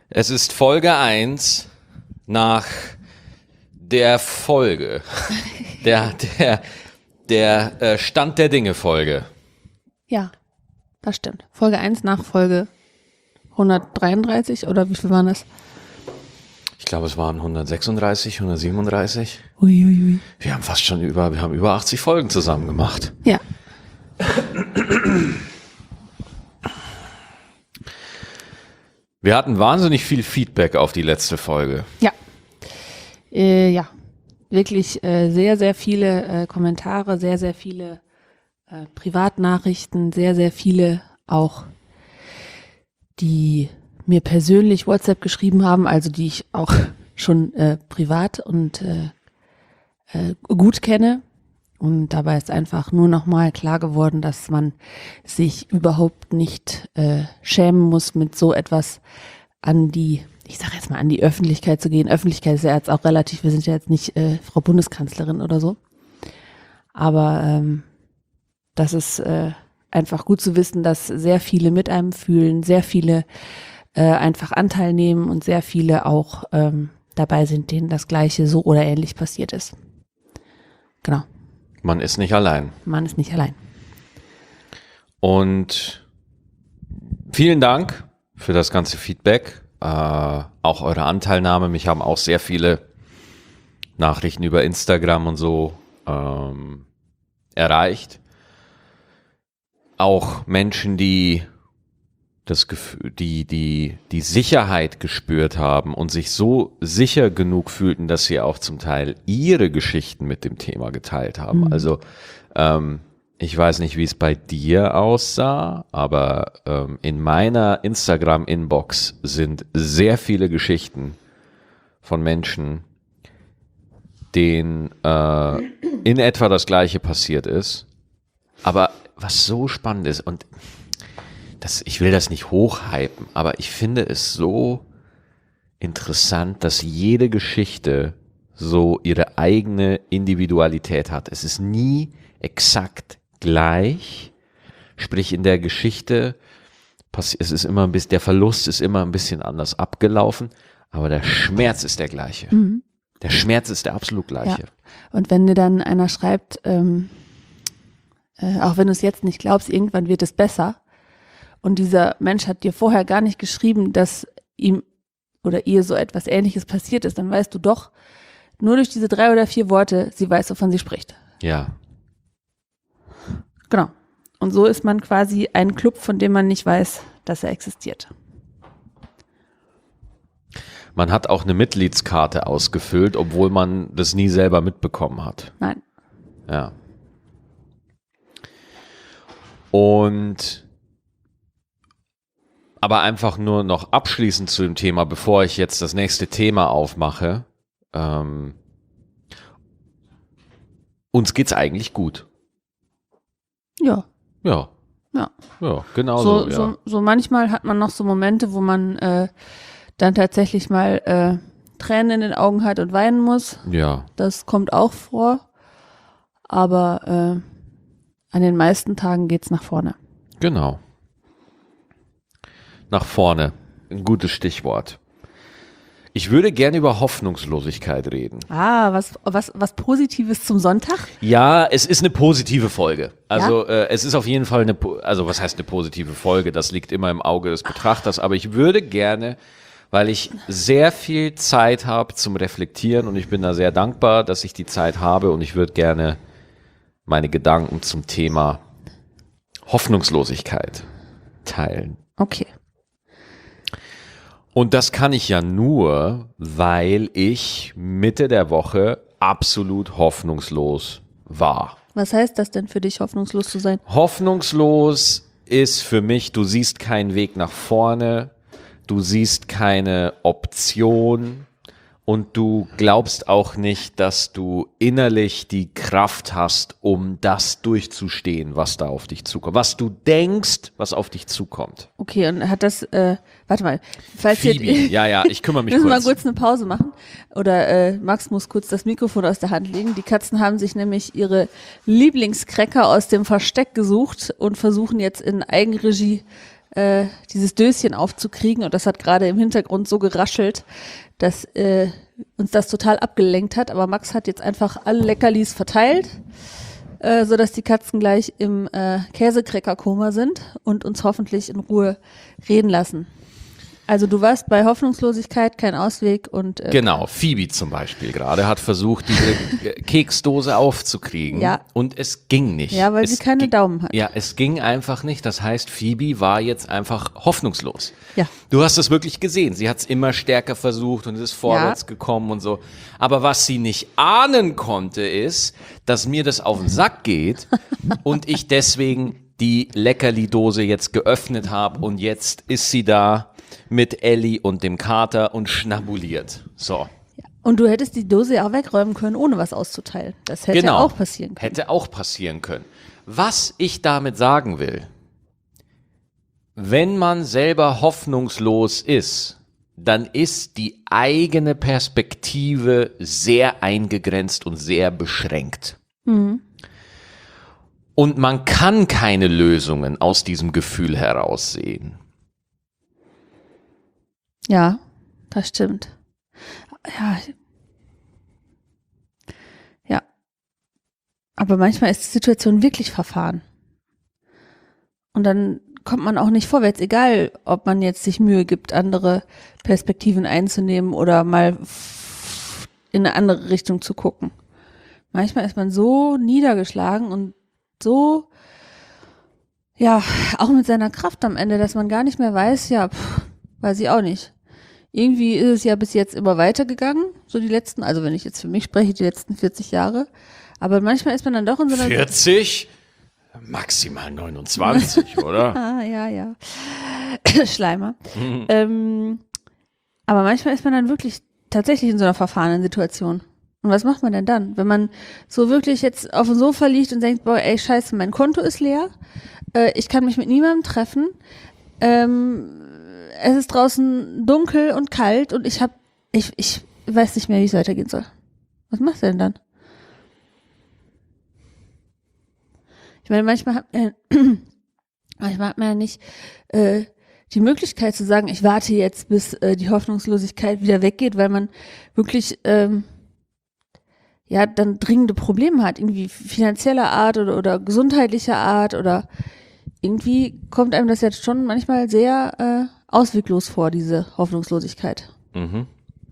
Es ist Folge 1 nach der Folge, der Stand der Dinge Folge. Ja, das stimmt. Folge 1 nach Folge 133 oder wie viel waren das? Ich glaube, es waren 136, 137. Uiuiui. Wir haben über 80 Folgen zusammen gemacht. Ja. Wir hatten wahnsinnig viel Feedback auf die letzte Folge. Ja. Ja, wirklich sehr, sehr viele Kommentare, sehr, sehr viele Privatnachrichten, sehr, sehr viele auch, die mir persönlich WhatsApp geschrieben haben, also die ich auch schon privat und gut kenne. Und dabei ist einfach nur nochmal klar geworden, dass man sich überhaupt nicht schämen muss, mit so etwas an die Öffentlichkeit zu gehen. Öffentlichkeit ist ja jetzt auch relativ, wir sind ja jetzt nicht Frau Bundeskanzlerin oder so. Aber das ist einfach gut zu wissen, dass sehr viele mit einem fühlen, sehr viele einfach Anteil nehmen und sehr viele auch dabei sind, denen das Gleiche so oder ähnlich passiert ist. Genau. Man ist nicht allein. Man ist nicht allein. Und vielen Dank für das ganze Feedback, auch eure Anteilnahme. Mich haben auch sehr viele Nachrichten über Instagram und so erreicht. Auch Menschen, die das Gefühl, die Sicherheit gespürt haben und sich so sicher genug fühlten, dass sie auch zum Teil ihre Geschichten mit dem Thema geteilt haben. Mhm. Also ich weiß nicht, wie es bei dir aussah, aber in meiner Instagram-Inbox sind sehr viele Geschichten von Menschen, denen in etwa das Gleiche passiert ist. Aber was so spannend ist, und ich will das nicht hochhypen, aber ich finde es so interessant, dass jede Geschichte so ihre eigene Individualität hat. Es ist nie exakt gleich, sprich in der Geschichte, es ist immer ein bisschen, der Verlust ist immer ein bisschen anders abgelaufen, aber der Schmerz ist der gleiche. Mhm. Der Schmerz ist der absolut gleiche. Ja. Und wenn dir dann einer schreibt, auch wenn du es jetzt nicht glaubst, irgendwann wird es besser, und dieser Mensch hat dir vorher gar nicht geschrieben, dass ihm oder ihr so etwas Ähnliches passiert ist, dann weißt du doch, nur durch diese 3 oder 4 Worte, sie weiß, wovon sie spricht. Ja. Genau. Und so ist man quasi ein Club, von dem man nicht weiß, dass er existiert. Man hat auch eine Mitgliedskarte ausgefüllt, obwohl man das nie selber mitbekommen hat. Nein. Ja. Aber einfach nur noch abschließend zu dem Thema, bevor ich jetzt das nächste Thema aufmache. Uns geht's eigentlich gut. Ja. Ja. Ja. Ja, genau so. Ja. So manchmal hat man noch so Momente, wo man dann tatsächlich mal Tränen in den Augen hat und weinen muss. Ja. Das kommt auch vor. Aber an den meisten Tagen geht's nach vorne. Genau. Nach vorne. Ein gutes Stichwort. Ich würde gerne über Hoffnungslosigkeit reden. Ah, was Positives zum Sonntag? Ja, es ist eine positive Folge. Also es ist auf jeden Fall was heißt eine positive Folge? Das liegt immer im Auge des Betrachters. Aber ich würde gerne, weil ich sehr viel Zeit habe zum Reflektieren und ich bin da sehr dankbar, dass ich die Zeit habe, und ich würde gerne meine Gedanken zum Thema Hoffnungslosigkeit teilen. Okay. Und das kann ich ja nur, weil ich Mitte der Woche absolut hoffnungslos war. Was heißt das denn für dich, hoffnungslos zu sein? Hoffnungslos ist für mich, du siehst keinen Weg nach vorne, du siehst keine Option und du glaubst auch nicht, dass du innerlich die Kraft hast, um das durchzustehen, was da auf dich zukommt. Was du denkst, was auf dich zukommt. Okay, und hat das, warte mal. Falls Phoebe, ja, ich kümmere mich kurz. kurz. Müssen wir kurz eine Pause machen? Oder Max muss kurz das Mikrofon aus der Hand legen. Die Katzen haben sich nämlich ihre Lieblingscracker aus dem Versteck gesucht und versuchen jetzt in Eigenregie dieses Döschen aufzukriegen. Und das hat gerade im Hintergrund so geraschelt, dass uns das total abgelenkt hat. Aber Max hat jetzt einfach alle Leckerlis verteilt, sodass die Katzen gleich im Käsecracker-Koma sind und uns hoffentlich in Ruhe reden lassen. Also du warst bei Hoffnungslosigkeit, kein Ausweg und genau, Phoebe zum Beispiel gerade hat versucht, diese Keksdose aufzukriegen und es ging nicht. Ja, weil sie keine Daumen hat. Ja, es ging einfach nicht. Das heißt, Phoebe war jetzt einfach hoffnungslos. Ja. Du hast es wirklich gesehen. Sie hat es immer stärker versucht und ist vorwärts gekommen und so. Aber was sie nicht ahnen konnte, ist, dass mir das auf den Sack geht und ich deswegen die Leckerli-Dose jetzt geöffnet habe und jetzt ist sie da mit Ellie und dem Kater und schnabuliert. So. Und du hättest die Dose ja auch wegräumen können, ohne was auszuteilen. Das hätte auch passieren können. Hätte auch passieren können. Was ich damit sagen will, wenn man selber hoffnungslos ist, dann ist die eigene Perspektive sehr eingegrenzt und sehr beschränkt. Mhm. Und man kann keine Lösungen aus diesem Gefühl heraussehen. Ja, das stimmt. Ja. Ja. Aber manchmal ist die Situation wirklich verfahren. Und dann kommt man auch nicht vorwärts, egal ob man jetzt sich Mühe gibt, andere Perspektiven einzunehmen oder mal in eine andere Richtung zu gucken. Manchmal ist man so niedergeschlagen und so, ja, auch mit seiner Kraft am Ende, dass man gar nicht mehr weiß, weiß ich auch nicht. Irgendwie ist es ja bis jetzt immer weitergegangen, so die letzten, also wenn ich jetzt für mich spreche, die letzten 40 Jahre. Aber manchmal ist man dann doch in so einer... 40? Maximal 29, oder? Ja. Schleimer. Aber manchmal ist man dann wirklich tatsächlich in so einer verfahrenen Situation. Und was macht man denn dann? Wenn man so wirklich jetzt auf dem Sofa liegt und denkt, boah, ey, scheiße, mein Konto ist leer, ich kann mich mit niemandem treffen, es ist draußen dunkel und kalt und ich weiß nicht mehr, wie es weitergehen soll. Was machst du denn dann? Ich meine, manchmal hat man ja nicht die Möglichkeit zu sagen, ich warte jetzt, bis die Hoffnungslosigkeit wieder weggeht, weil man wirklich dann dringende Probleme hat, irgendwie finanzieller Art oder gesundheitlicher Art oder irgendwie kommt einem das jetzt schon manchmal sehr ausweglos vor, diese Hoffnungslosigkeit. Mhm.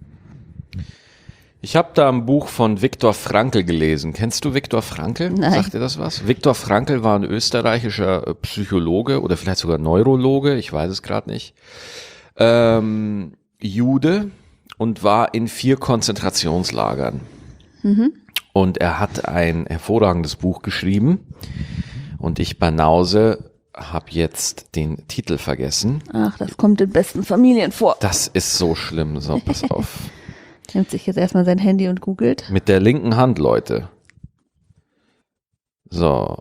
Ich habe da ein Buch von Viktor Frankl gelesen. Kennst du Viktor Frankl? Nein. Sagt dir das was? Viktor Frankl war ein österreichischer Psychologe oder vielleicht sogar Neurologe, ich weiß es gerade nicht. Jude und war in 4 Konzentrationslagern. Mhm. Und er hat ein hervorragendes Buch geschrieben und ich Banause habe jetzt den Titel vergessen. Ach, das kommt in besten Familien vor. Das ist so schlimm, so pass auf. Nimmt sich jetzt erstmal sein Handy und googelt. Mit der linken Hand, Leute. So.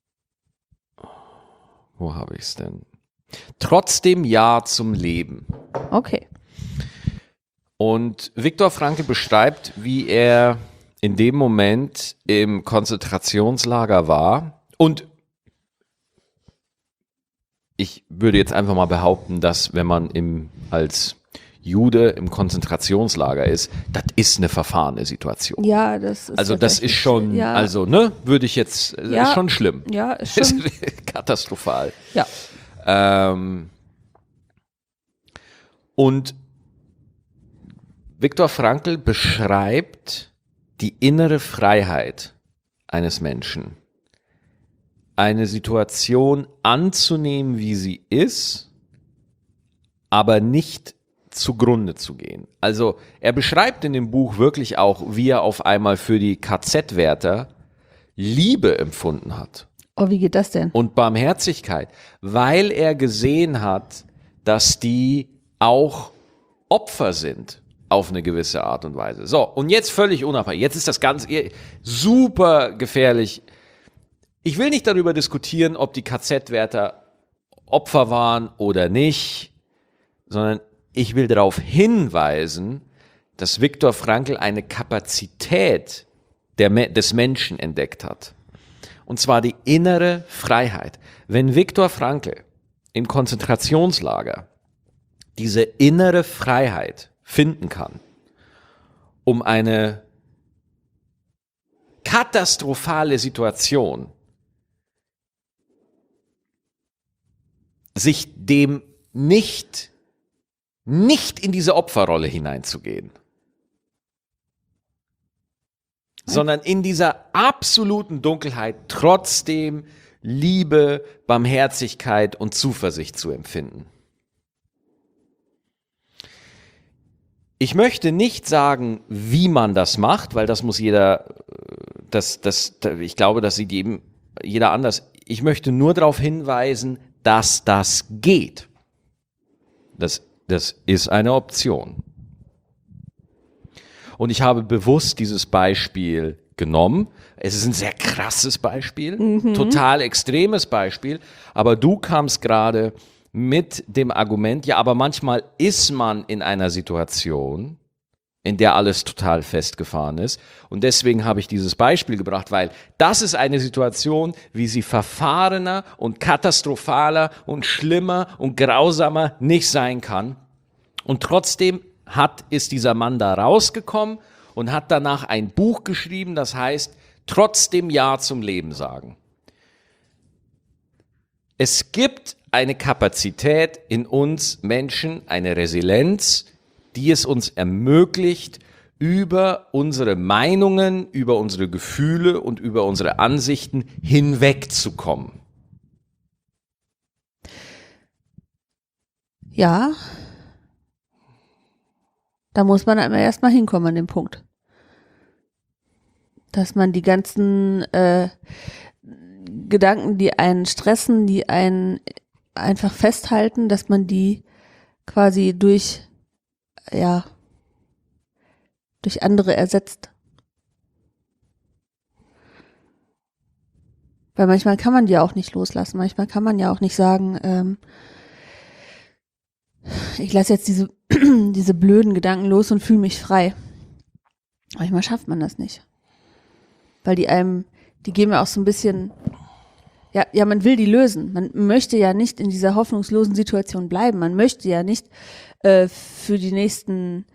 Wo habe ich es denn? Trotzdem Ja zum Leben. Okay. Und Viktor Frankl beschreibt, wie er in dem Moment im Konzentrationslager war. Und ich würde jetzt einfach mal behaupten, dass wenn man als Jude im Konzentrationslager ist, das ist eine verfahrene Situation. Ja, das ist also das ist schon, würde ich jetzt, ist schon schlimm. Ja, ist schon katastrophal. Ja. Und Viktor Frankl beschreibt die innere Freiheit eines Menschen. Eine Situation anzunehmen, wie sie ist, aber nicht zugrunde zu gehen. Also er beschreibt in dem Buch wirklich auch, wie er auf einmal für die KZ-Wärter Liebe empfunden hat. Oh, wie geht das denn? Und Barmherzigkeit, weil er gesehen hat, dass die auch Opfer sind auf eine gewisse Art und Weise. So, und jetzt völlig unabhängig. Jetzt ist das Ganze super gefährlich. Ich will nicht darüber diskutieren, ob die KZ-Wärter Opfer waren oder nicht, sondern ich will darauf hinweisen, dass Viktor Frankl eine Kapazität des Menschen entdeckt hat. Und zwar die innere Freiheit. Wenn Viktor Frankl im Konzentrationslager diese innere Freiheit finden kann, um eine katastrophale Situation sich dem nicht in diese Opferrolle hineinzugehen, sondern in dieser absoluten Dunkelheit trotzdem Liebe, Barmherzigkeit und Zuversicht zu empfinden. Ich möchte nicht sagen, wie man das macht, weil das muss jeder, ich glaube, das sieht jeder anders. Ich möchte nur darauf hinweisen, dass das geht. Das ist eine Option. Und ich habe bewusst dieses Beispiel genommen. Es ist ein sehr krasses Beispiel, total extremes Beispiel, aber du kamst gerade mit dem Argument, ja, aber manchmal ist man in einer Situation, in der alles total festgefahren ist. Und deswegen habe ich dieses Beispiel gebracht, weil das ist eine Situation, wie sie verfahrener und katastrophaler und schlimmer und grausamer nicht sein kann. Und trotzdem ist dieser Mann da rausgekommen und hat danach ein Buch geschrieben, das heißt, trotzdem Ja zum Leben sagen. Es gibt eine Kapazität in uns Menschen, eine Resilienz, die es uns ermöglicht, über unsere Meinungen, über unsere Gefühle und über unsere Ansichten hinwegzukommen. Ja, da muss man einmal erstmal hinkommen an den Punkt. Dass man die ganzen Gedanken, die einen stressen, die einen einfach festhalten, dass man die quasi durch andere ersetzt. Weil manchmal kann man die auch nicht loslassen. Manchmal kann man ja auch nicht sagen, ich lasse jetzt diese blöden Gedanken los und fühle mich frei. Manchmal schafft man das nicht. Weil die geben ja auch so ein bisschen, ja, man will die lösen. Man möchte ja nicht in dieser hoffnungslosen Situation bleiben. Man möchte ja nicht für die nächsten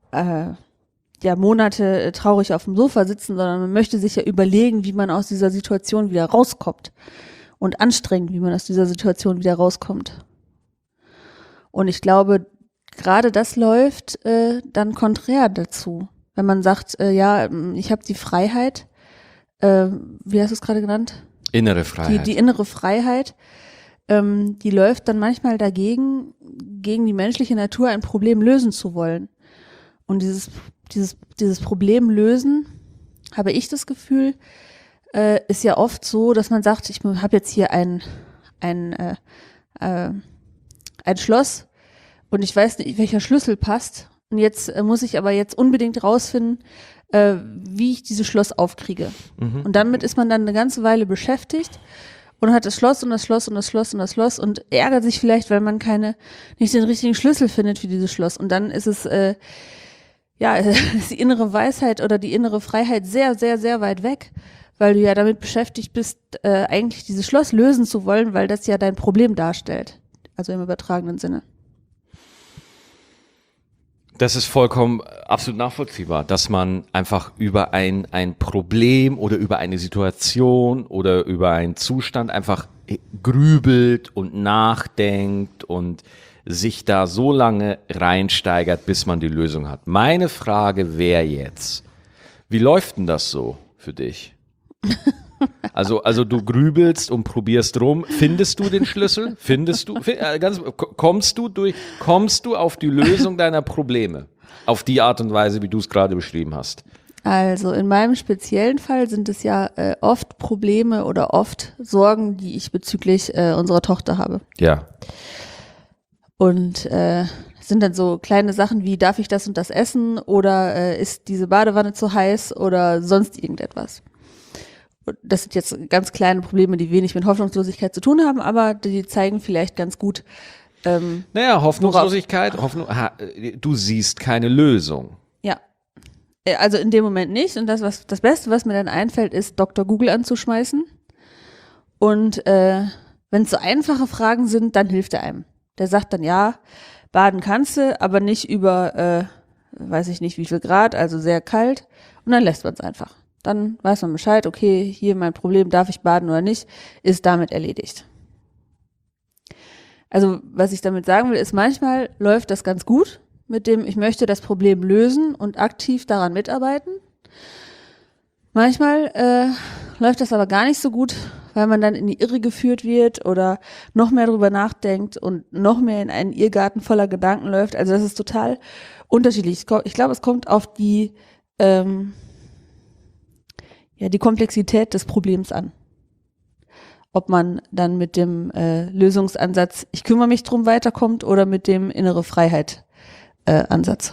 Monate traurig auf dem Sofa sitzen, sondern man möchte sich ja überlegen, wie man aus dieser Situation wieder rauskommt. Und anstrengend, wie man aus dieser Situation wieder rauskommt. Und ich glaube, gerade das läuft dann konträr dazu. Wenn man sagt, ich habe die Freiheit, wie hast du es gerade genannt? Innere Freiheit. Die innere Freiheit, die läuft dann manchmal dagegen, gegen die menschliche Natur ein Problem lösen zu wollen. Und dieses Problem lösen, habe ich das Gefühl, ist ja oft so, dass man sagt, ich habe jetzt hier ein Schloss und ich weiß nicht, welcher Schlüssel passt. Und jetzt muss ich aber jetzt unbedingt rausfinden, wie ich dieses Schloss aufkriege. Mhm. Und damit ist man dann eine ganze Weile beschäftigt und hat das Schloss und das Schloss und das Schloss und das Schloss und ärgert sich vielleicht, weil man nicht den richtigen Schlüssel findet für dieses Schloss. Und dann ist es ist die innere Weisheit oder die innere Freiheit sehr, sehr, sehr weit weg, weil du ja damit beschäftigt bist, eigentlich dieses Schloss lösen zu wollen, weil das ja dein Problem darstellt. Also im übertragenen Sinne. Das ist vollkommen absolut nachvollziehbar, dass man einfach über ein Problem oder über eine Situation oder über einen Zustand einfach grübelt und nachdenkt und sich da so lange reinsteigert, bis man die Lösung hat. Meine Frage wäre jetzt, wie läuft denn das so für dich? Also du grübelst und probierst rum. Findest du den Schlüssel? Kommst du auf die Lösung deiner Probleme? Auf die Art und Weise, wie du es gerade beschrieben hast? Also in meinem speziellen Fall sind es ja oft Probleme oder oft Sorgen, die ich bezüglich unserer Tochter habe. Ja. Und sind dann so kleine Sachen wie, darf ich das und das essen oder ist diese Badewanne zu heiß oder sonst irgendetwas. Das sind jetzt ganz kleine Probleme, die wenig mit Hoffnungslosigkeit zu tun haben, aber die zeigen vielleicht ganz gut. Hoffnungslosigkeit, du siehst keine Lösung. Ja, also in dem Moment nicht. Und das Beste, was mir dann einfällt, ist Dr. Google anzuschmeißen und Wenn es so einfache Fragen sind, dann hilft er einem. Der sagt dann, ja, baden kannst du, aber nicht über, weiß ich nicht wie viel Grad, also sehr kalt. Und dann lässt man es einfach. Dann weiß man Bescheid, okay, hier mein Problem, darf ich baden oder nicht, ist damit erledigt. Also was ich damit sagen will, ist, manchmal läuft das ganz gut mit dem, ich möchte das Problem lösen und aktiv daran mitarbeiten. Manchmal läuft das aber gar nicht so gut, weil man dann in die Irre geführt wird oder noch mehr drüber nachdenkt und noch mehr in einen Irrgarten voller Gedanken läuft. Also das ist total unterschiedlich. Ich glaube, es kommt auf die Komplexität des Problems an. Ob man dann mit dem Lösungsansatz, ich kümmere mich drum, weiterkommt oder mit dem innere Freiheit Ansatz.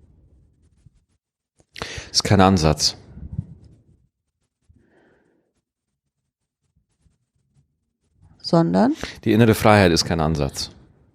Ist kein Ansatz. Sondern? Die innere Freiheit ist kein Ansatz.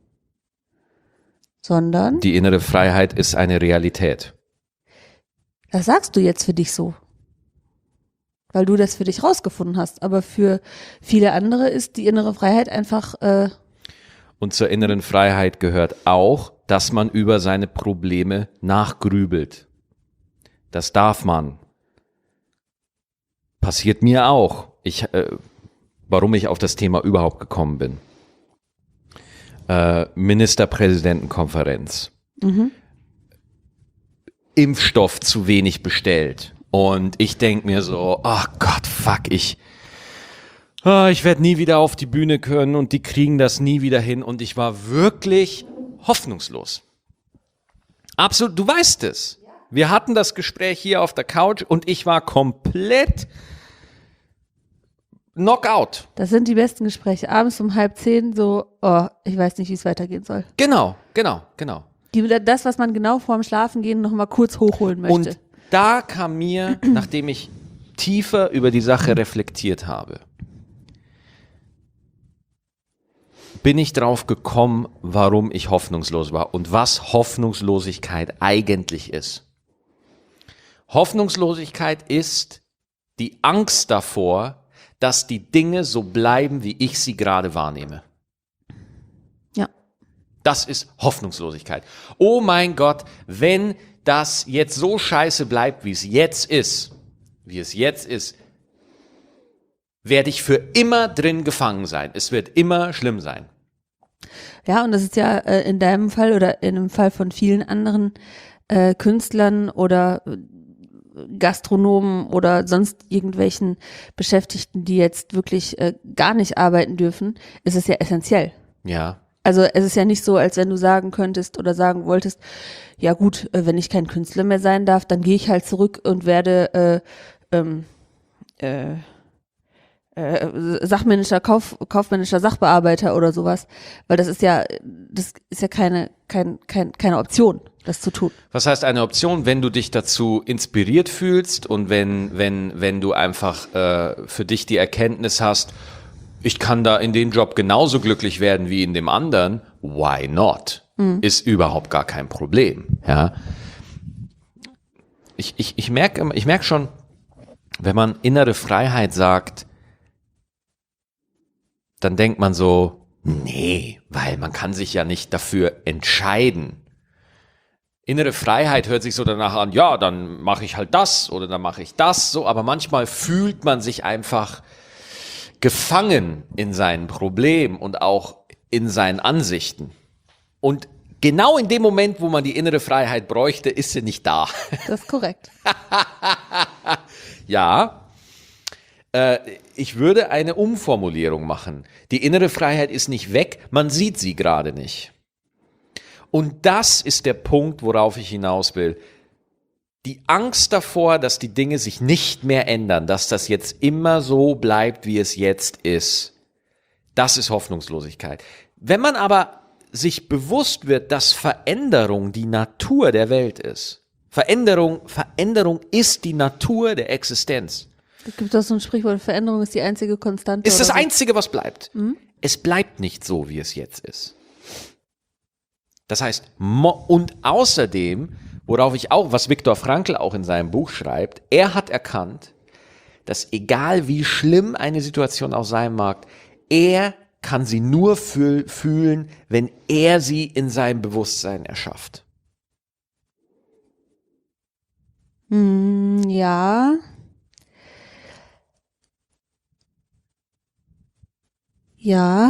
Sondern? Die innere Freiheit ist eine Realität. Das sagst du jetzt für dich so. Weil du das für dich rausgefunden hast. Aber für viele andere ist die innere Freiheit einfach Und zur inneren Freiheit gehört auch, dass man über seine Probleme nachgrübelt. Das darf man. Passiert mir auch. Warum ich auf das Thema überhaupt gekommen bin. Ministerpräsidentenkonferenz. Impfstoff zu wenig bestellt. Und ich denke mir so, ach Gott, fuck, ich werde nie wieder auf die Bühne können und die kriegen das nie wieder hin. Und ich war wirklich hoffnungslos. Absolut, du weißt es. Wir hatten das Gespräch hier auf der Couch und ich war komplett Knockout. Das sind die besten Gespräche. Abends um 9:30 so, ich weiß nicht, wie es weitergehen soll. Genau. Das, was man genau vorm Schlafengehen noch mal kurz hochholen möchte. Und da kam mir, nachdem ich tiefer über die Sache reflektiert habe, bin ich drauf gekommen, warum ich hoffnungslos war und was Hoffnungslosigkeit eigentlich ist. Hoffnungslosigkeit ist die Angst davor, dass die Dinge so bleiben, wie ich sie gerade wahrnehme. Ja. Das ist Hoffnungslosigkeit. Oh mein Gott, wenn das jetzt so scheiße bleibt, wie es jetzt ist, werde ich für immer drin gefangen sein. Es wird immer schlimm sein. Ja, und das ist ja in deinem Fall oder in dem Fall von vielen anderen Künstlern oder Gastronomen oder sonst irgendwelchen Beschäftigten, die jetzt wirklich gar nicht arbeiten dürfen, ist es ja essentiell. Ja. Also es ist ja nicht so, als wenn du sagen könntest oder sagen wolltest, ja gut, wenn ich kein Künstler mehr sein darf, dann gehe ich halt zurück und werde kaufmännischer Sachbearbeiter oder sowas, weil das ist ja keine Option, das zu tun. Was heißt eine Option, wenn du dich dazu inspiriert fühlst und wenn du einfach für dich die Erkenntnis hast, ich kann da in dem Job genauso glücklich werden wie in dem anderen, why not? Ist überhaupt gar kein Problem. Ja. Ich merke schon, wenn man innere Freiheit sagt, dann denkt man so, nee, weil man kann sich ja nicht dafür entscheiden. Innere Freiheit hört sich so danach an, ja, dann mache ich halt das oder dann mache ich das, so, aber manchmal fühlt man sich einfach gefangen in seinen Problemen und auch in seinen Ansichten. Und genau in dem Moment, wo man die innere Freiheit bräuchte, ist sie nicht da. Das ist korrekt. Ja, ich würde eine Umformulierung machen. Die innere Freiheit ist nicht weg, man sieht sie gerade nicht. Und das ist der Punkt, worauf ich hinaus will. Die Angst davor, dass die Dinge sich nicht mehr ändern, dass das jetzt immer so bleibt, wie es jetzt ist, das ist Hoffnungslosigkeit. Wenn man aber sich bewusst wird, dass Veränderung die Natur der Welt ist, Veränderung ist die Natur der Existenz. Es gibt doch so ein Sprichwort, Veränderung ist die einzige Konstante. Ist das Einzige, was bleibt. Es bleibt nicht so, wie es jetzt ist. Das heißt, und außerdem, was Viktor Frankl auch in seinem Buch schreibt, er hat erkannt, dass egal wie schlimm eine Situation auch sein mag, er kann sie nur fühlen, wenn er sie in seinem Bewusstsein erschafft. Ja. Ja.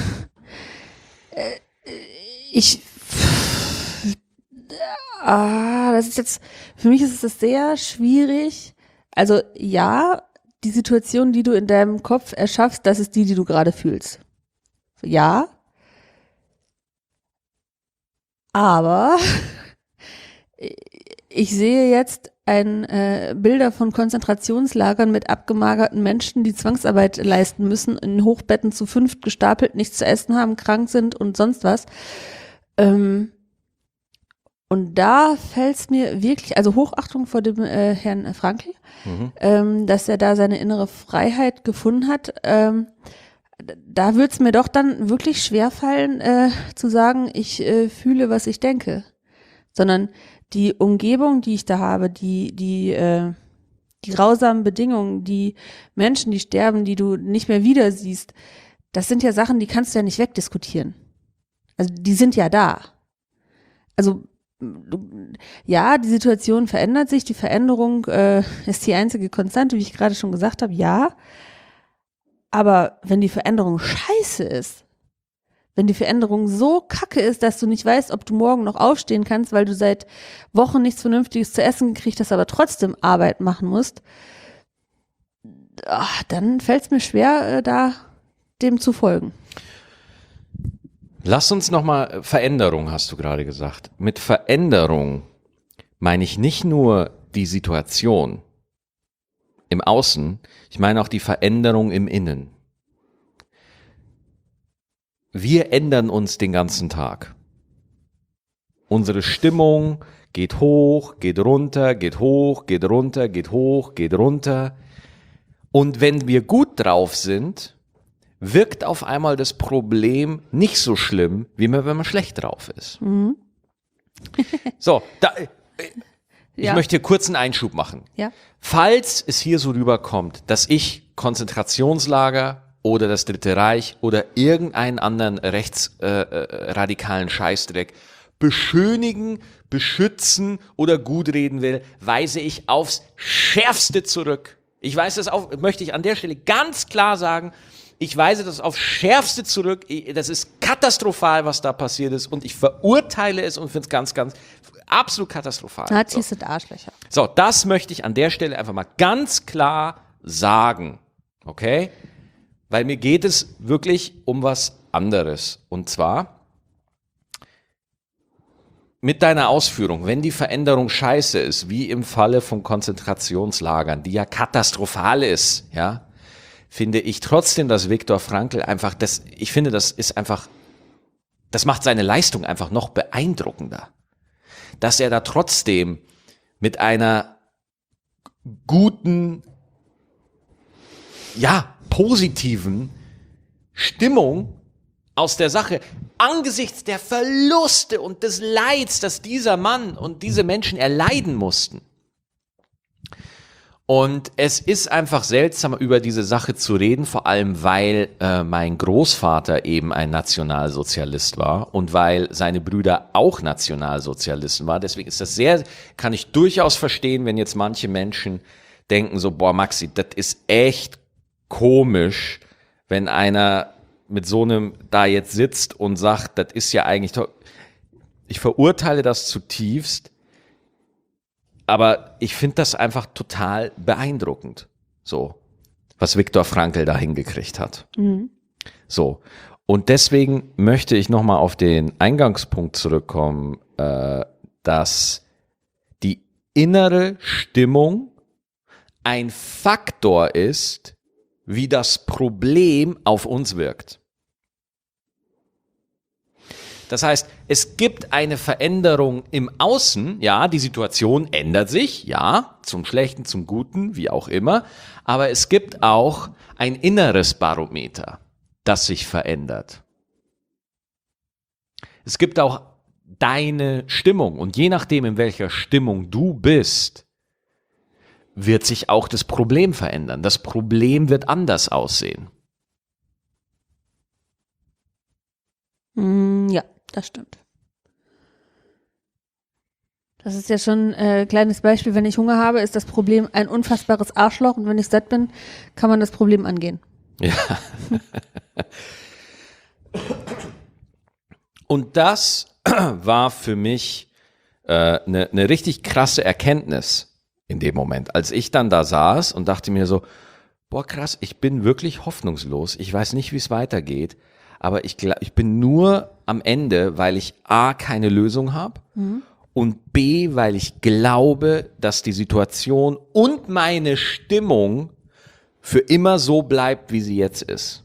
Das ist jetzt, für mich ist es sehr schwierig. Also ja, die Situation, die du in deinem Kopf erschaffst, das ist die du gerade fühlst. Ja. Aber ich sehe jetzt Bilder von Konzentrationslagern mit abgemagerten Menschen, die Zwangsarbeit leisten müssen, in Hochbetten zu 5 gestapelt, nichts zu essen haben, krank sind und sonst was. Und da fällt es mir wirklich, also Hochachtung vor dem Herrn Frankl, dass er da seine innere Freiheit gefunden hat. Da würde es mir doch dann wirklich schwerfallen, zu sagen, ich fühle, was ich denke. Sondern die Umgebung, die ich da habe, die grausamen Bedingungen, die Menschen, die sterben, die du nicht mehr wieder siehst, das sind ja Sachen, die kannst du ja nicht wegdiskutieren. Also die sind ja da. Also ja, die Situation verändert sich, die Veränderung ist die einzige Konstante, wie ich gerade schon gesagt habe, ja. Aber wenn die Veränderung scheiße ist, wenn die Veränderung so kacke ist, dass du nicht weißt, ob du morgen noch aufstehen kannst, weil du seit Wochen nichts Vernünftiges zu essen gekriegt hast, aber trotzdem Arbeit machen musst, dann fällt es mir schwer, da dem zu folgen. Lass uns nochmal, Veränderung hast du gerade gesagt. Mit Veränderung meine ich nicht nur die Situation im Außen, ich meine auch die Veränderung im Innen. Wir ändern uns den ganzen Tag. Unsere Stimmung geht hoch, geht runter, geht hoch, geht runter, geht hoch, geht runter. Und wenn wir gut drauf sind, wirkt auf einmal das Problem nicht so schlimm, wie wenn man schlecht drauf ist. Mhm. So, ich möchte hier kurz einen Einschub machen. Ja. Falls es hier so rüberkommt, dass ich Konzentrationslager oder das Dritte Reich oder irgendeinen anderen rechtsradikalen Scheißdreck beschönigen, beschützen oder gutreden will, weise ich aufs Schärfste zurück. Ich weise das auf, möchte ich an der Stelle ganz klar sagen, ich weise das aufs Schärfste zurück. Das ist katastrophal, was da passiert ist und ich verurteile es und finde es ganz, ganz absolut katastrophal. Nazis sind Arschlöcher. So, das möchte ich an der Stelle einfach mal ganz klar sagen. Okay? Weil mir geht es wirklich um was anderes. Und zwar mit deiner Ausführung, wenn die Veränderung scheiße ist, wie im Falle von Konzentrationslagern, die ja katastrophal ist, ja, finde ich trotzdem, dass Viktor Frankl einfach, ich finde, das macht seine Leistung einfach noch beeindruckender. Dass er da trotzdem mit einer guten, ja, positiven Stimmung aus der Sache angesichts der Verluste und des Leids, das dieser Mann und diese Menschen erleiden mussten. Und es ist einfach seltsam, über diese Sache zu reden, vor allem weil mein Großvater eben ein Nationalsozialist war und weil seine Brüder auch Nationalsozialisten waren. Deswegen ist das kann ich durchaus verstehen, wenn jetzt manche Menschen denken so, boah Maxi, das ist echt komisch, wenn einer mit so einem da jetzt sitzt und sagt, das ist ja eigentlich toll. Ich verurteile das zutiefst, aber ich finde das einfach total beeindruckend, so, was Viktor Frankl da hingekriegt hat. Mhm. So, und deswegen möchte ich nochmal auf den Eingangspunkt zurückkommen, dass die innere Stimmung ein Faktor ist, wie das Problem auf uns wirkt. Das heißt, es gibt eine Veränderung im Außen, ja, die Situation ändert sich, ja, zum Schlechten, zum Guten, wie auch immer, aber es gibt auch ein inneres Barometer, das sich verändert. Es gibt auch deine Stimmung und je nachdem, in welcher Stimmung du bist, wird sich auch das Problem verändern. Das Problem wird anders aussehen. Ja, das stimmt. Das ist ja schon ein kleines Beispiel. Wenn ich Hunger habe, ist das Problem ein unfassbares Arschloch. Und wenn ich satt bin, kann man das Problem angehen. Ja. Und das war für mich eine richtig krasse Erkenntnis in dem Moment, als ich dann da saß und dachte mir so, boah krass, ich bin wirklich hoffnungslos. Ich weiß nicht, wie es weitergeht, aber ich bin nur am Ende, weil ich A, keine Lösung habe und B, weil ich glaube, dass die Situation und meine Stimmung für immer so bleibt, wie sie jetzt ist.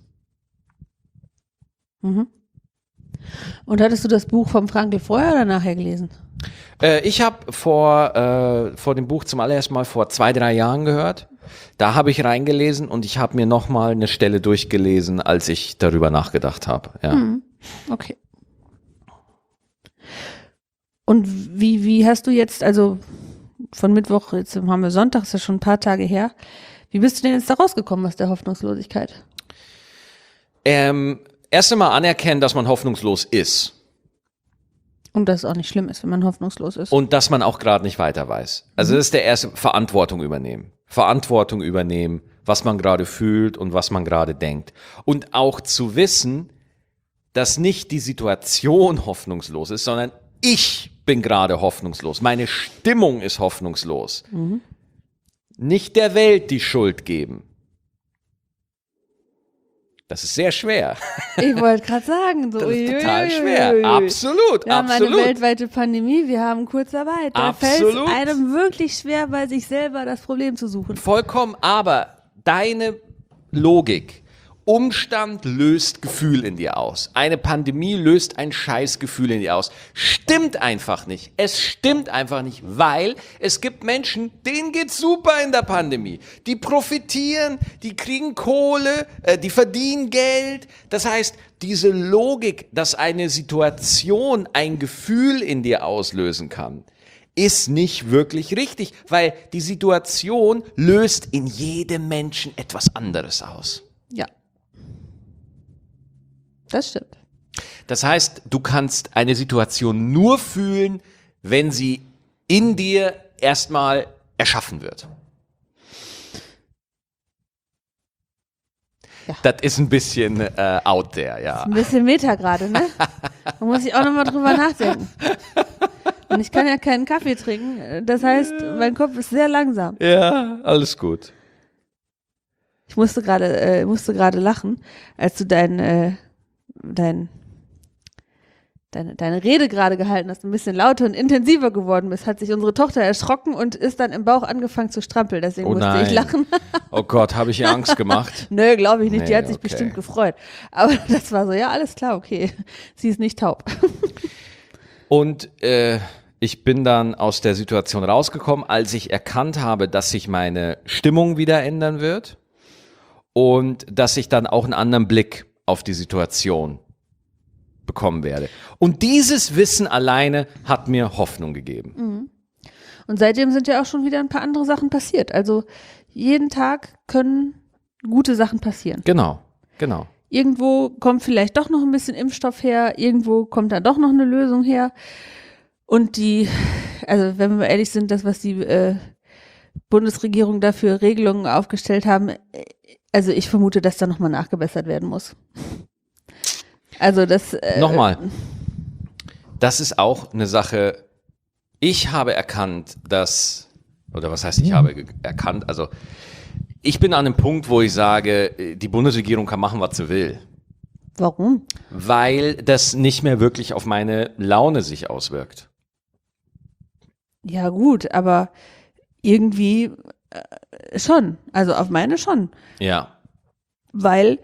Und hattest du das Buch vom Frankl vorher oder nachher gelesen? Ich habe vor dem Buch zum allerersten Mal vor 2-3 Jahren gehört. Da habe ich reingelesen und ich habe mir nochmal eine Stelle durchgelesen, als ich darüber nachgedacht habe. Ja. Okay. Und wie hast du jetzt, also von Mittwoch, jetzt haben wir Sonntag, ist ja schon ein paar Tage her. Wie bist du denn jetzt da rausgekommen aus der Hoffnungslosigkeit? Erst einmal anerkennen, dass man hoffnungslos ist. Und dass es auch nicht schlimm ist, wenn man hoffnungslos ist. Und dass man auch gerade nicht weiter weiß. Also das ist der erste, Verantwortung übernehmen. Verantwortung übernehmen, was man gerade fühlt und was man gerade denkt. Und auch zu wissen, dass nicht die Situation hoffnungslos ist, sondern ich bin gerade hoffnungslos. Meine Stimmung ist hoffnungslos. Nicht der Welt die Schuld geben. Das ist sehr schwer. Ich wollte gerade sagen, so Das ist total schwer. Absolut, wir haben absolut. eine weltweite Pandemie, wir haben Kurzarbeit. Da fällt es einem wirklich schwer, bei sich selber das Problem zu suchen. Vollkommen, aber deine Logik, Umstand löst Gefühl in dir aus. Eine Pandemie löst ein Scheißgefühl in dir aus. Stimmt einfach nicht. Es stimmt einfach nicht, weil es gibt Menschen, denen geht's super in der Pandemie. Die profitieren, die kriegen Kohle, die verdienen Geld. Das heißt, diese Logik, dass eine Situation ein Gefühl in dir auslösen kann, ist nicht wirklich richtig, weil die Situation löst in jedem Menschen etwas anderes aus. Ja. Das stimmt. Das heißt, du kannst eine Situation nur fühlen, wenn sie in dir erstmal erschaffen wird. Ja. Das ist ein bisschen out there, ja. Ein bisschen Meta gerade, ne? Da muss ich auch nochmal drüber nachdenken. Und ich kann ja keinen Kaffee trinken. Das heißt, mein Kopf ist sehr langsam. Ja, alles gut. Ich musste gerade lachen, als du deine Rede gerade gehalten hast, ein bisschen lauter und intensiver geworden bist, hat sich unsere Tochter erschrocken und ist dann im Bauch angefangen zu strampeln. Deswegen musste ich lachen. Oh Gott, habe ich ihr Angst gemacht? Nö, glaube ich nicht. Die hat sich okay. bestimmt gefreut. Aber das war so, ja, alles klar, okay. Sie ist nicht taub. Und ich bin dann aus der Situation rausgekommen, als ich erkannt habe, dass sich meine Stimmung wieder ändern wird und dass ich dann auch einen anderen Blick auf die Situation bekommen werde. Und dieses Wissen alleine hat mir Hoffnung gegeben. Und seitdem sind ja auch schon wieder ein paar andere Sachen passiert. Also jeden Tag können gute Sachen passieren. Genau. Irgendwo kommt vielleicht doch noch ein bisschen Impfstoff her, irgendwo kommt da doch noch eine Lösung her. Und also wenn wir ehrlich sind, das, was die Bundesregierung da für Regelungen aufgestellt haben, also ich vermute, dass da nochmal nachgebessert werden muss. Also das... Nochmal, das ist auch eine Sache, ich habe erkannt, oder was heißt, ich habe erkannt, also ich bin an einem Punkt, wo ich sage, die Bundesregierung kann machen, was sie will. Warum? Weil das nicht mehr wirklich auf meine Laune sich auswirkt. Ja gut, aber irgendwie schon. Also auf meine schon. Ja. Weil,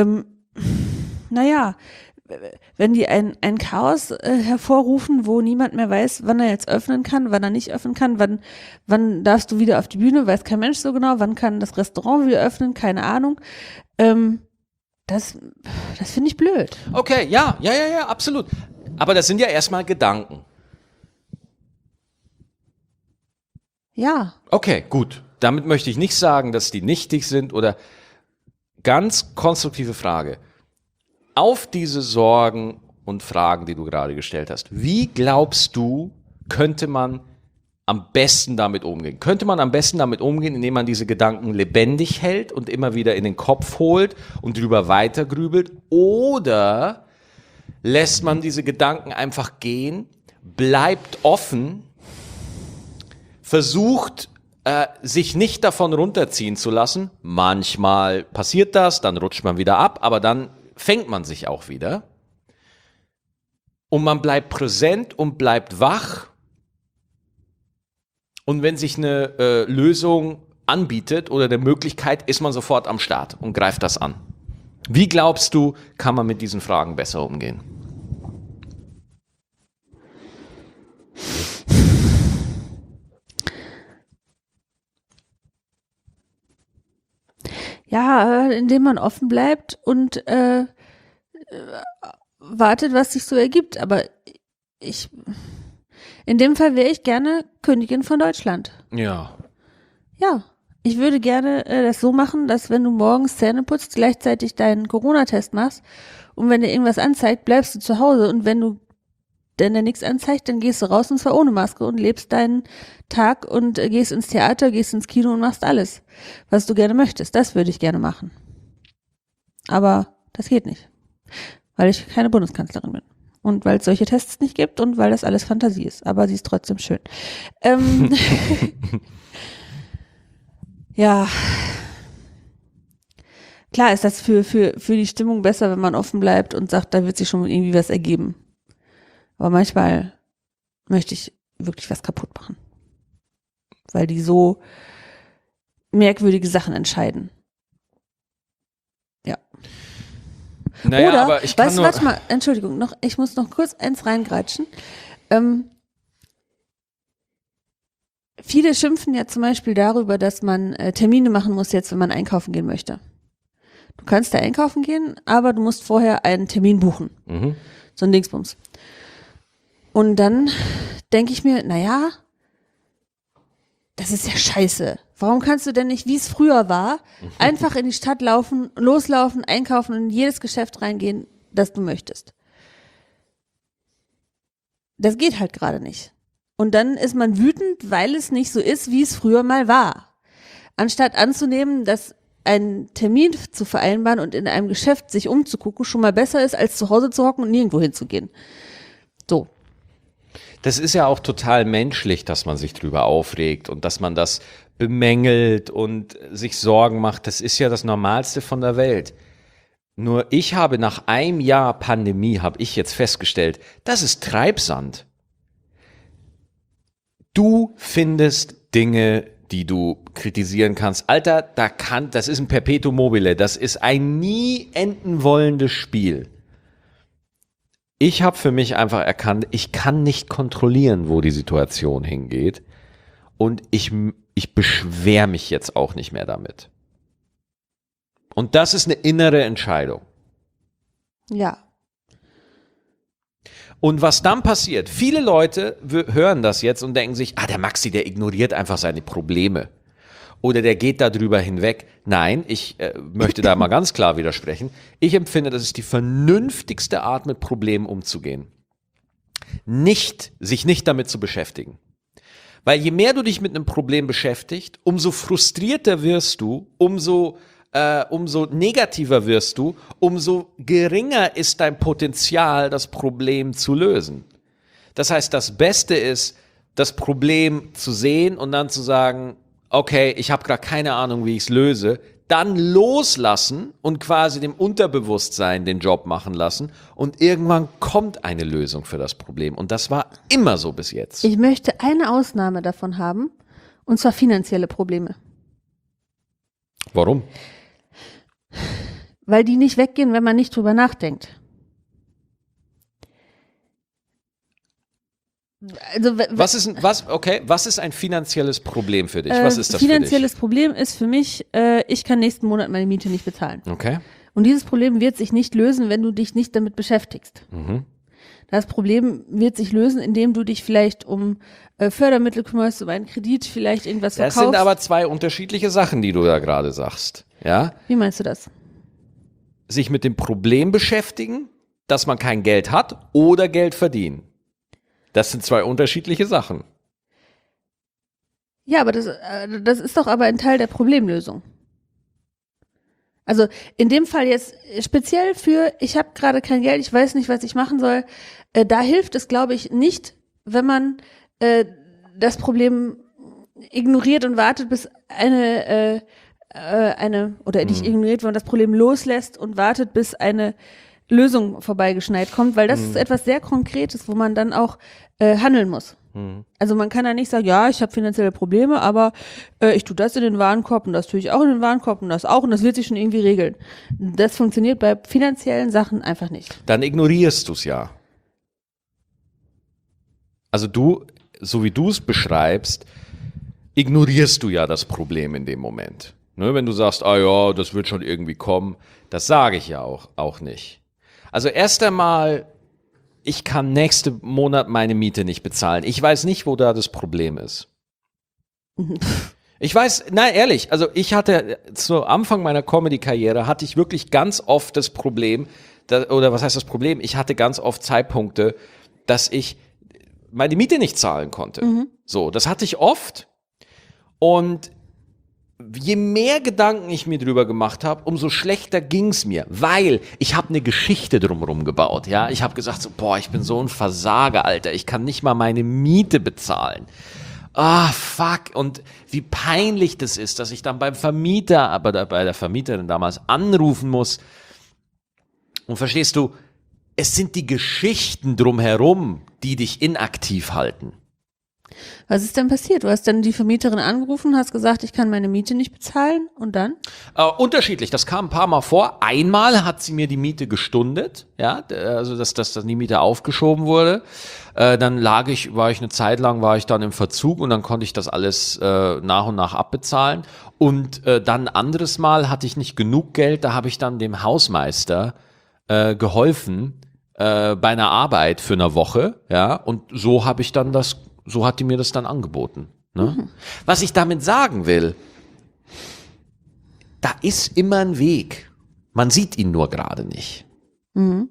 naja, wenn die ein Chaos hervorrufen, wo niemand mehr weiß, wann er jetzt öffnen kann, wann er nicht öffnen kann, wann darfst du wieder auf die Bühne, weiß kein Mensch so genau, wann kann das Restaurant wieder öffnen, keine Ahnung. Das finde ich blöd. Okay, ja, absolut. Aber das sind ja erstmal Gedanken. Ja. Okay, gut. Damit möchte ich nicht sagen, dass die nichtig sind oder ganz konstruktive Frage. Auf diese Sorgen und Fragen, die du gerade gestellt hast. Wie glaubst du, könnte man am besten damit umgehen? Könnte man am besten damit umgehen, indem man diese Gedanken lebendig hält und immer wieder in den Kopf holt und drüber weitergrübelt? Oder lässt man diese Gedanken einfach gehen, bleibt offen, versucht, sich nicht davon runterziehen zu lassen? Manchmal passiert das, dann rutscht man wieder ab, aber dann fängt man sich auch wieder. Und man bleibt präsent und bleibt wach. Und wenn sich eine Lösung anbietet oder eine Möglichkeit, ist man sofort am Start und greift das an. Wie glaubst du, kann man mit diesen Fragen besser umgehen? Ja, indem man offen bleibt und wartet, was sich so ergibt. Aber in dem Fall wäre ich gerne Königin von Deutschland. Ja. Ja, ich würde gerne das so machen, dass wenn du morgens Zähne putzt, gleichzeitig deinen Corona-Test machst und wenn dir irgendwas anzeigt, bleibst du zu Hause und wenn der nichts anzeigt, dann gehst du raus und zwar ohne Maske und lebst deinen Tag und gehst ins Theater, gehst ins Kino und machst alles, was du gerne möchtest. Das würde ich gerne machen. Aber das geht nicht, weil ich keine Bundeskanzlerin bin. Und weil es solche Tests nicht gibt und weil das alles Fantasie ist. Aber sie ist trotzdem schön. Ja. Klar ist das für die Stimmung besser, wenn man offen bleibt und sagt, da wird sich schon irgendwie was ergeben. Aber manchmal möchte ich wirklich was kaputt machen. Weil die so merkwürdige Sachen entscheiden. Ja. Naja, Oder, aber ich kann nur... warte mal, Entschuldigung, ich muss noch kurz eins reingratschen. Viele schimpfen ja zum Beispiel darüber, dass man Termine machen muss jetzt, wenn man einkaufen gehen möchte. Du kannst da einkaufen gehen, aber du musst vorher einen Termin buchen. Mhm. So ein Dingsbums. Und dann denke ich mir, naja, das ist ja scheiße. Warum kannst du denn nicht, wie es früher war, einfach in die Stadt laufen, loslaufen, einkaufen und in jedes Geschäft reingehen, das du möchtest? Das geht halt gerade nicht. Und dann ist man wütend, weil es nicht so ist, wie es früher mal war. Anstatt anzunehmen, dass einen Termin zu vereinbaren und in einem Geschäft sich umzugucken schon mal besser ist, als zu Hause zu hocken und nirgendwo hinzugehen. So. Das ist ja auch total menschlich, dass man sich drüber aufregt und dass man das bemängelt und sich Sorgen macht. Das ist ja das Normalste von der Welt. Nur ich habe nach einem Jahr Pandemie, habe ich jetzt festgestellt, das ist Treibsand. Du findest Dinge, die du kritisieren kannst. Alter, das ist ein Perpetuum mobile. Das ist ein nie enden wollendes Spiel. Ich habe für mich einfach erkannt, ich kann nicht kontrollieren, wo die Situation hingeht. Und ich beschwere mich jetzt auch nicht mehr damit. Und das ist eine innere Entscheidung. Ja. Und was dann passiert, viele Leute hören das jetzt und denken sich, der Maxi, der ignoriert einfach seine Probleme. Oder der geht da drüber hinweg. Nein, ich möchte da mal ganz klar widersprechen. Ich empfinde, das ist die vernünftigste Art, mit Problemen umzugehen. Sich nicht damit zu beschäftigen. Weil je mehr du dich mit einem Problem beschäftigst, umso frustrierter wirst du, umso negativer wirst du, umso geringer ist dein Potenzial, das Problem zu lösen. Das heißt, das Beste ist, das Problem zu sehen und dann zu sagen, okay, ich habe gerade keine Ahnung, wie ich es löse, dann loslassen und quasi dem Unterbewusstsein den Job machen lassen und irgendwann kommt eine Lösung für das Problem. Und das war immer so bis jetzt. Ich möchte eine Ausnahme davon haben, und zwar finanzielle Probleme. Warum? Weil die nicht weggehen, wenn man nicht drüber nachdenkt. Also, was ist ein finanzielles Problem für dich? Was ist das für dich? Finanzielles Problem ist für mich, ich kann nächsten Monat meine Miete nicht bezahlen. Okay. Und dieses Problem wird sich nicht lösen, wenn du dich nicht damit beschäftigst. Mhm. Das Problem wird sich lösen, indem du dich vielleicht um Fördermittel kümmerst, um einen Kredit, vielleicht irgendwas verkaufst. Das sind aber zwei unterschiedliche Sachen, die du da gerade sagst. Ja? Wie meinst du das? Sich mit dem Problem beschäftigen dass man kein Geld hat oder Geld verdienen. Das sind zwei unterschiedliche Sachen. Ja, aber das ist doch aber ein Teil der Problemlösung. Also in dem Fall jetzt speziell für, ich habe gerade kein Geld, ich weiß nicht, was ich machen soll, da hilft es, glaube ich, nicht, wenn man das Problem ignoriert und wartet, bis nicht ignoriert, wenn man das Problem loslässt und wartet, bis eine Lösung vorbeigeschneit kommt, weil das ist etwas sehr Konkretes, wo man dann auch handeln muss. Also man kann ja nicht sagen, ja, ich habe finanzielle Probleme, aber ich tue das in den Warenkorb und das tue ich auch in den Warenkorb und das wird sich schon irgendwie regeln. Das funktioniert bei finanziellen Sachen einfach nicht. Dann ignorierst du es ja. Also du, so wie du es beschreibst, ignorierst du ja das Problem in dem Moment. Ne, wenn du sagst, ah ja, das wird schon irgendwie kommen, das sage ich ja auch nicht. Also erst einmal, ich kann nächsten Monat meine Miete nicht bezahlen. Ich weiß nicht, wo da das Problem ist. Ich weiß, nein, ehrlich, also ich hatte zu Anfang meiner Comedy-Karriere hatte ich wirklich ganz oft das Problem, oder was heißt das Problem? Ich hatte ganz oft Zeitpunkte, dass ich meine Miete nicht zahlen konnte. So, das hatte ich oft. Und je mehr Gedanken ich mir drüber gemacht habe, umso schlechter ging's mir, weil ich habe eine Geschichte drumherum gebaut. Ja, ich habe gesagt so, boah, ich bin so ein Versager, Alter, ich kann nicht mal meine Miete bezahlen. Ah, fuck. Und wie peinlich das ist, dass ich dann beim Vermieter, aber bei der Vermieterin damals anrufen muss. Und verstehst du, es sind die Geschichten drumherum, die dich inaktiv halten. Was ist denn passiert? Du hast dann die Vermieterin angerufen, hast gesagt, ich kann meine Miete nicht bezahlen und dann? Unterschiedlich, das kam ein paar Mal vor. Einmal hat sie mir die Miete gestundet, ja, also dass die Miete aufgeschoben wurde. Dann war ich eine Zeit lang dann im Verzug und dann konnte ich das alles nach und nach abbezahlen. Und dann ein anderes Mal hatte ich nicht genug Geld, da habe ich dann dem Hausmeister geholfen bei einer Arbeit für eine Woche, ja, und so hat die mir das dann angeboten. Ne? Was ich damit sagen will, da ist immer ein Weg. Man sieht ihn nur gerade nicht. Und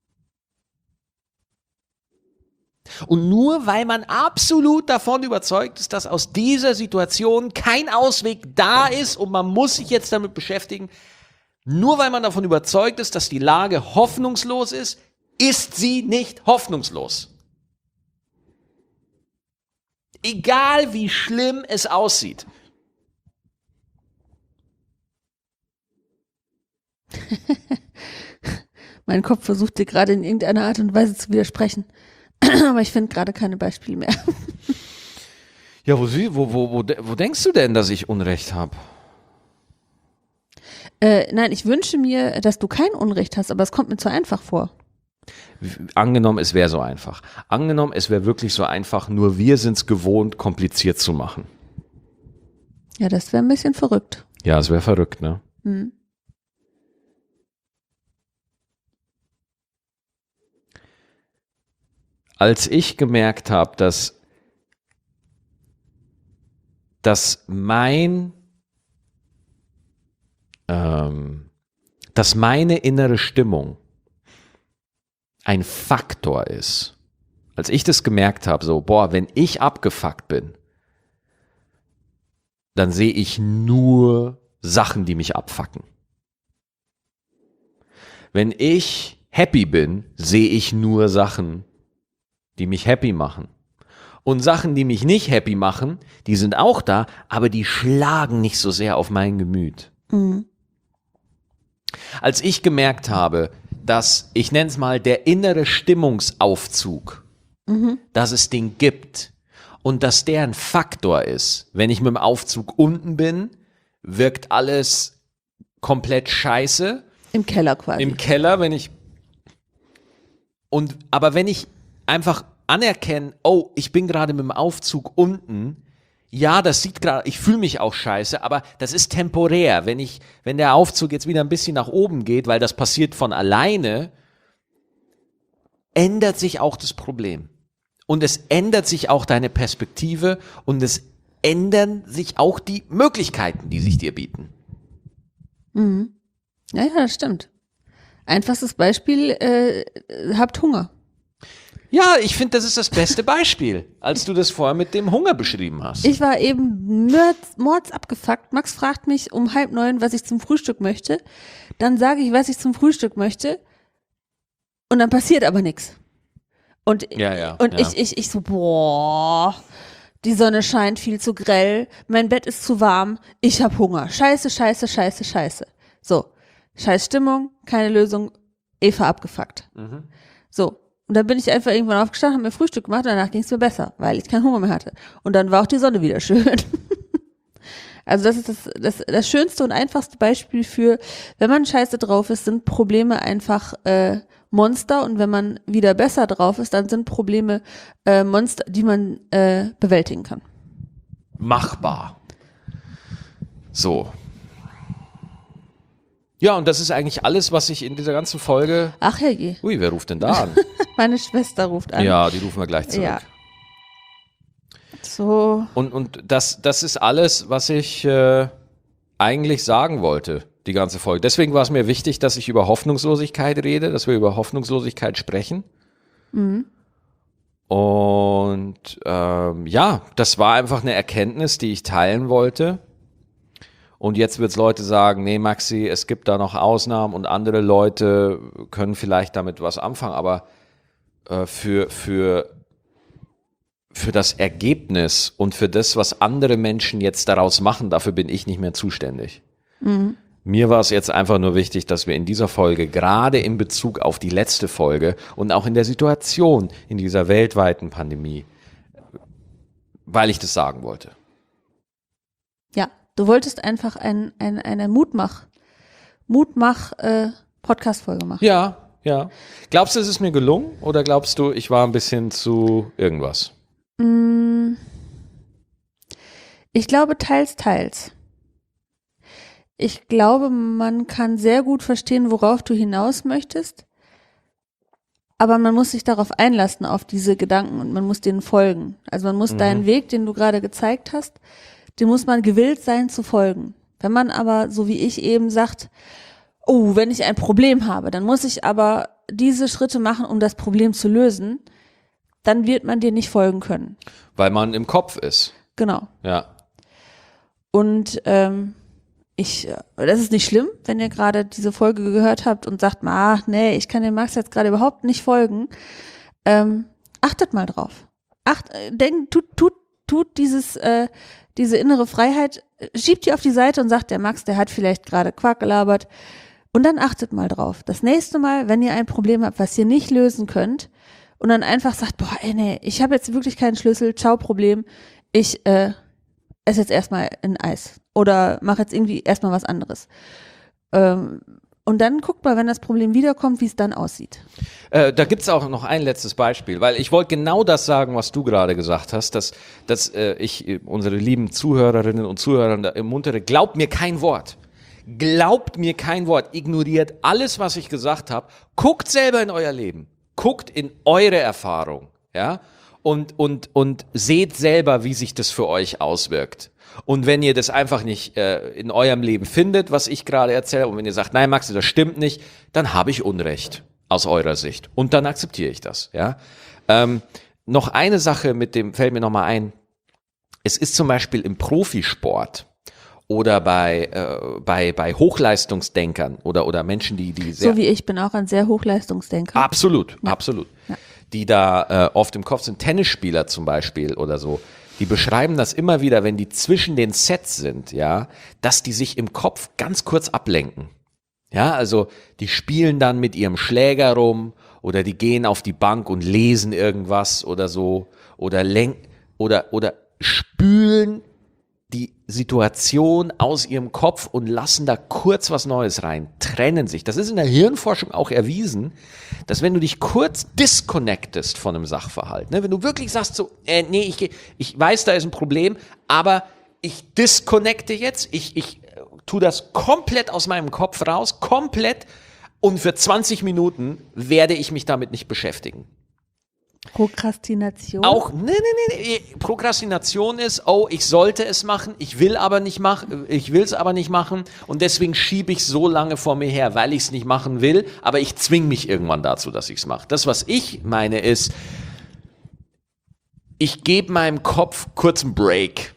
nur weil man absolut davon überzeugt ist, dass aus dieser Situation kein Ausweg da ist und man muss sich jetzt damit beschäftigen, nur weil man davon überzeugt ist, dass die Lage hoffnungslos ist sie nicht hoffnungslos. Egal wie schlimm es aussieht. Mein Kopf versucht dir gerade in irgendeiner Art und Weise zu widersprechen. Aber ich finde gerade keine Beispiele mehr. Ja, wo denkst du denn, dass ich Unrecht habe? Nein, ich wünsche mir, dass du kein Unrecht hast, aber es kommt mir zu einfach vor. Angenommen, es wäre so einfach. Angenommen, es wäre wirklich so einfach, nur wir sind es gewohnt, kompliziert zu machen. Ja, das wäre ein bisschen verrückt. Ja, es wäre verrückt, ne? Als ich gemerkt habe, dass meine innere Stimmung ein Faktor ist. Als ich das gemerkt habe, so, boah, wenn ich abgefuckt bin, dann sehe ich nur Sachen, die mich abfucken. Wenn ich happy bin, sehe ich nur Sachen, die mich happy machen. Und Sachen, die mich nicht happy machen, die sind auch da, aber die schlagen nicht so sehr auf mein Gemüt. Als ich gemerkt habe, dass, ich nenne es mal, der innere Stimmungsaufzug, dass es den gibt und dass der ein Faktor ist. Wenn ich mit dem Aufzug unten bin, wirkt alles komplett scheiße. Im Keller quasi. Im Keller, aber wenn ich einfach anerkenne, oh, ich bin gerade mit dem Aufzug unten, ja, das sieht gerade, ich fühle mich auch scheiße, aber das ist temporär. Wenn der Aufzug jetzt wieder ein bisschen nach oben geht, weil das passiert von alleine, ändert sich auch das Problem. Und es ändert sich auch deine Perspektive und es ändern sich auch die Möglichkeiten, die sich dir bieten. Ja, das stimmt. Einfachstes Beispiel, habt Hunger. Ja, ich finde, das ist das beste Beispiel, als du das vorher mit dem Hunger beschrieben hast. Ich war eben mords abgefuckt. Max fragt mich um 8:30, was ich zum Frühstück möchte. Dann sage ich, was ich zum Frühstück möchte. Und dann passiert aber nichts. Und ich so, boah, die Sonne scheint viel zu grell, mein Bett ist zu warm, ich hab Hunger. Scheiße. So, scheiß Stimmung, keine Lösung, Eva abgefuckt. So. Und dann bin ich einfach irgendwann aufgestanden, habe mir Frühstück gemacht, danach ging es mir besser, weil ich keinen Hunger mehr hatte. Und dann war auch die Sonne wieder schön. Also das ist das schönste und einfachste Beispiel für, wenn man scheiße drauf ist, sind Probleme einfach Monster, und wenn man wieder besser drauf ist, dann sind Probleme Monster, die man bewältigen kann. Machbar. So. Ja, und das ist eigentlich alles, was ich in dieser ganzen Folge... Ach herrje. Ui, wer ruft denn da an? Meine Schwester ruft an. Ja, die rufen wir gleich zurück. Ja. So. Und das ist alles, was ich eigentlich sagen wollte, die ganze Folge. Deswegen war es mir wichtig, dass ich über Hoffnungslosigkeit rede, dass wir über Hoffnungslosigkeit sprechen. Und ja, das war einfach eine Erkenntnis, die ich teilen wollte. Und jetzt wird es Leute sagen, nee Maxi, es gibt da noch Ausnahmen und andere Leute können vielleicht damit was anfangen, aber für das Ergebnis und für das, was andere Menschen jetzt daraus machen, dafür bin ich nicht mehr zuständig. Mir war es jetzt einfach nur wichtig, dass wir in dieser Folge, gerade in Bezug auf die letzte Folge und auch in der Situation in dieser weltweiten Pandemie, weil ich das sagen wollte. Ja, du wolltest einfach eine Mutmach-Podcast-Folge machen. Ja. Glaubst du, es ist mir gelungen oder glaubst du, ich war ein bisschen zu irgendwas? Ich glaube, teils. Ich glaube, man kann sehr gut verstehen, worauf du hinaus möchtest, aber man muss sich darauf einlassen, auf diese Gedanken, und man muss denen folgen. Also man muss deinen Weg, den du gerade gezeigt hast, dem muss man gewillt sein zu folgen. Wenn man aber, so wie ich eben sagt, oh, wenn ich ein Problem habe, dann muss ich aber diese Schritte machen, um das Problem zu lösen, dann wird man dir nicht folgen können. Weil man im Kopf ist. Genau. Ja. Und das ist nicht schlimm, wenn ihr gerade diese Folge gehört habt und sagt, nee, ich kann dem Max jetzt gerade überhaupt nicht folgen. Achtet mal drauf. Tut diese innere Freiheit, schiebt die auf die Seite und sagt, der Max, der hat vielleicht gerade Quark gelabert. Und dann achtet mal drauf. Das nächste Mal, wenn ihr ein Problem habt, was ihr nicht lösen könnt, und dann einfach sagt, boah, nee, ich habe jetzt wirklich keinen Schlüssel, ciao Problem, ich esse jetzt erstmal ein Eis oder mache jetzt irgendwie erstmal was anderes. Und dann guckt mal, wenn das Problem wiederkommt, wie es dann aussieht. Da gibt's auch noch ein letztes Beispiel, weil ich wollte genau das sagen, was du gerade gesagt hast, dass ich unsere lieben Zuhörerinnen und Zuhörer ermuntere, glaubt mir kein Wort. Glaubt mir kein Wort, ignoriert alles, was ich gesagt habe, guckt selber in euer Leben, guckt in eure Erfahrung, ja, und seht selber, wie sich das für euch auswirkt. Und wenn ihr das einfach nicht in eurem Leben findet, was ich gerade erzähle, und wenn ihr sagt, nein Maxi, das stimmt nicht, dann habe ich Unrecht aus eurer Sicht. Und dann akzeptiere ich das, ja. Noch eine Sache fällt mir nochmal ein. Es ist zum Beispiel im Profisport oder bei Hochleistungsdenkern oder Menschen, die sehr... So wie ich bin auch ein sehr Hochleistungsdenker. Absolut. Ja. Die da oft im Kopf sind, Tennisspieler zum Beispiel oder so, die beschreiben das immer wieder, wenn die zwischen den Sets sind, ja, dass die sich im Kopf ganz kurz ablenken. Ja, also die spielen dann mit ihrem Schläger rum oder die gehen auf die Bank und lesen irgendwas oder so oder spülen die Situation aus ihrem Kopf und lassen da kurz was Neues rein, trennen sich. Das ist in der Hirnforschung auch erwiesen, dass wenn du dich kurz disconnectest von einem Sachverhalt, ne, wenn du wirklich sagst so, nee, ich weiß, da ist ein Problem, aber ich disconnecte jetzt, ich tue das komplett aus meinem Kopf raus, komplett, und für 20 Minuten werde ich mich damit nicht beschäftigen. Prokrastination? Auch, nee. Prokrastination ist, ich sollte es machen, ich will es aber nicht machen und deswegen schiebe ich so lange vor mir her, weil ich es nicht machen will, aber ich zwinge mich irgendwann dazu, dass ich es mache. Das, was ich meine, ist, ich gebe meinem Kopf kurz einen Break.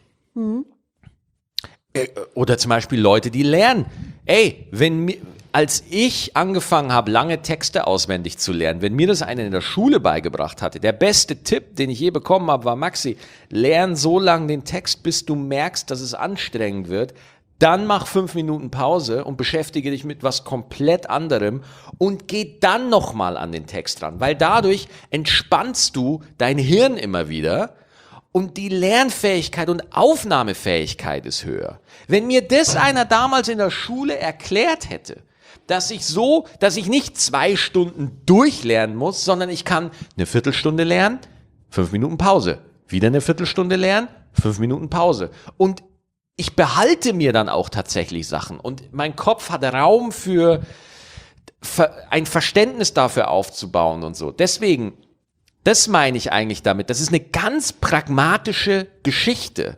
Oder zum Beispiel Leute, die lernen. Als ich angefangen habe, lange Texte auswendig zu lernen, wenn mir das einer in der Schule beigebracht hatte, der beste Tipp, den ich je bekommen habe, war: Maxi, lern so lange den Text, bis du merkst, dass es anstrengend wird. Dann mach 5 Minuten Pause und beschäftige dich mit was komplett anderem und geh dann nochmal an den Text ran, weil dadurch entspannst du dein Hirn immer wieder. Und die Lernfähigkeit und Aufnahmefähigkeit ist höher. Wenn mir das einer damals in der Schule erklärt hätte, dass ich nicht 2 Stunden durchlernen muss, sondern ich kann eine Viertelstunde lernen, 5 Minuten Pause, wieder eine Viertelstunde lernen, 5 Minuten Pause. Und ich behalte mir dann auch tatsächlich Sachen und mein Kopf hat Raum für ein Verständnis dafür aufzubauen und so. Deswegen, das meine ich eigentlich damit. Das ist eine ganz pragmatische Geschichte.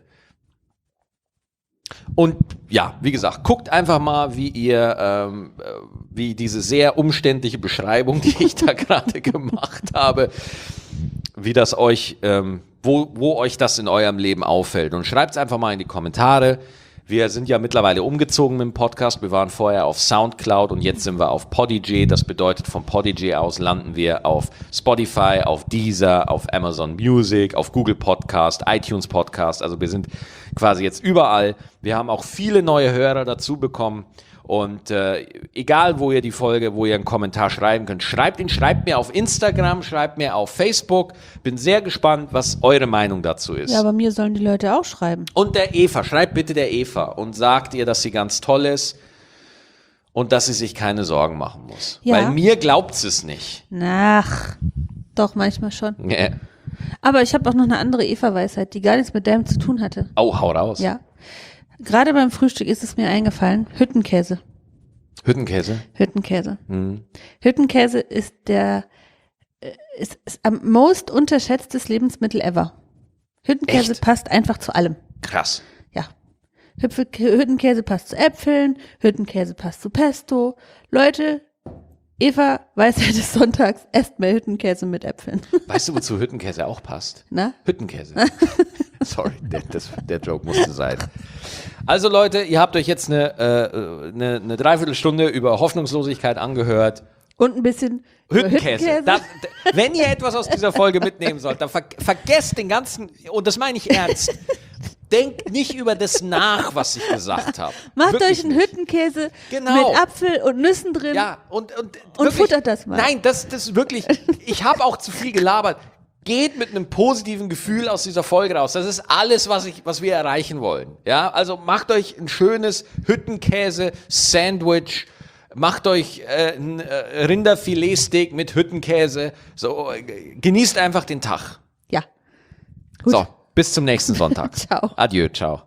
Und ja, wie gesagt, guckt einfach mal, wie diese sehr umständliche Beschreibung, die ich da gerade gemacht habe, wie das euch, wo euch das in eurem Leben auffällt. Und schreibt es einfach mal in die Kommentare. Wir sind ja mittlerweile umgezogen mit dem Podcast. Wir waren vorher auf Soundcloud und jetzt sind wir auf Podigy. Das bedeutet, von Podigy aus landen wir auf Spotify, auf Deezer, auf Amazon Music, auf Google Podcast, iTunes Podcast. Also wir sind quasi jetzt überall. Wir haben auch viele neue Hörer dazu bekommen. Und egal, wo ihr einen Kommentar schreiben könnt, schreibt mir auf Instagram, schreibt mir auf Facebook. Bin sehr gespannt, was eure Meinung dazu ist. Ja, aber mir sollen die Leute auch schreiben. Und der Eva, schreibt bitte der Eva und sagt ihr, dass sie ganz toll ist und dass sie sich keine Sorgen machen muss. Ja. Weil mir glaubt sie es nicht. Ach, doch, manchmal schon. Nee. Aber ich habe auch noch eine andere Eva-Weisheit, die gar nichts mit deinem zu tun hatte. Oh, hau raus. Ja. Gerade beim Frühstück ist es mir eingefallen, Hüttenkäse. Hüttenkäse? Hüttenkäse. Hüttenkäse ist ist am most unterschätztes Lebensmittel ever. Hüttenkäse Echt? passt einfach zu allem. Krass. Ja. Hüttenkäse passt zu Äpfeln, Hüttenkäse passt zu Pesto. Leute, Eva, Weisheit des Sonntags, esst mehr Hüttenkäse mit Äpfeln. Weißt du, wozu Hüttenkäse auch passt? Na? Hüttenkäse. Sorry, der Joke musste sein. Also Leute, ihr habt euch jetzt eine Dreiviertelstunde über Hoffnungslosigkeit angehört. Und ein bisschen Hüttenkäse. Wenn ihr etwas aus dieser Folge mitnehmen sollt, dann vergesst den ganzen, und das meine ich ernst, denkt nicht über das nach, was ich gesagt habe. Macht Wirklich euch einen nicht. Hüttenkäse Genau. mit Apfel und Nüssen drin. Ja, und Und futtert das mal. Nein, das wirklich, ich habe auch zu viel gelabert. Geht mit einem positiven Gefühl aus dieser Folge raus. Das ist alles, was wir erreichen wollen. Ja, also macht euch ein schönes Hüttenkäse-Sandwich. Macht euch ein Rinderfiletsteak mit Hüttenkäse. So, genießt einfach den Tag. Ja. Gut. So, bis zum nächsten Sonntag. Ciao. Adieu, ciao.